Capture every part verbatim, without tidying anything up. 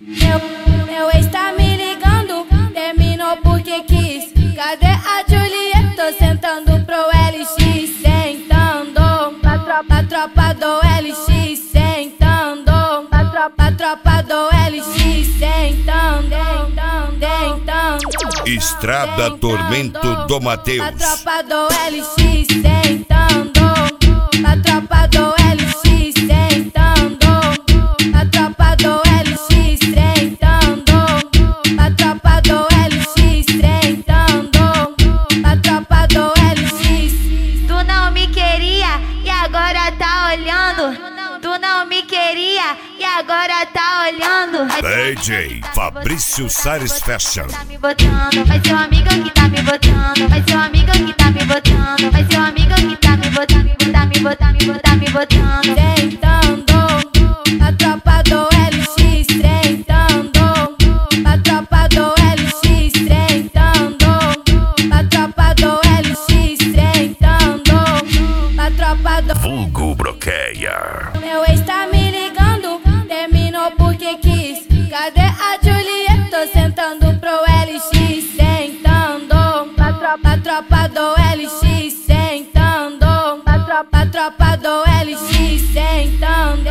Meu, meu ex tá me ligando, terminou porque quis. Cadê a Juliette? Tô sentando pro L X, sentando pra tropa, tropa do L X, sentando pra tropa, tropa do L X, sentando, sentando. Estrada Tormento do Mateus. A tropa do L X, sentando a tropa do L X, sentando a tropa do L X, sentando a tropa do L X, sentando a tropa do L X. Tu não me queria e agora tá olhando. Tu não me queria e agora tá olhando. D J Fabrício Sares Fashion. Tá me botando, vai ser o amigo que tá me botando. Vai ser o amigo que tá me botando. Vai ser o amigo que tá me botando. Me botar, me botar, me botar, me botando. Sentando a tropa do L X, sentando a tropa do L X, sentando a tropa do L X, sentando a tropa do Vulgo Broqueia. Meu ex tá me ligando, terminou porque quis. Cadê a Juliette? Tô sentando pro L X, sentando a tropa, a tropa do L X, sentando a tropa, a tropa do L X, sentando,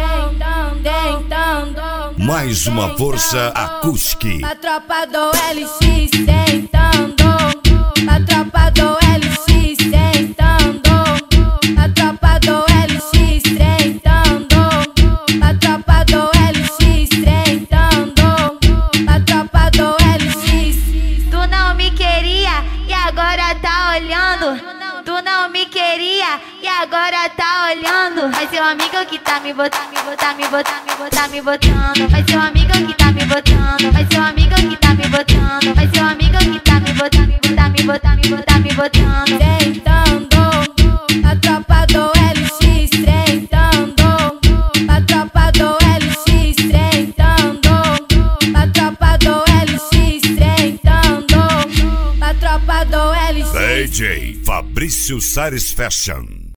sentando. Mais uma força acústica. A tropa do L X, sentando a tropa do L X, sentando a tropa do L X, sentando a tropa do L X, sentando a tropa do L X. Tu não me queria e agora tá olhando. Tu não me queria e agora tá olhando. Vai ser o amigo que tá me botando, me botar, me botar, me botar, me botando. Vai ser o amigo que tá me botando. Vai ser o amigo que tá me botando. Vai ser o amigo que tá me botando, me botar, me botar, me botar, me botando. Sentando a tropa do L X, sentando a tropa do L X, sentando a tropa do L X, sentando a tropa do L X. D J Fabrício Sares Fashion.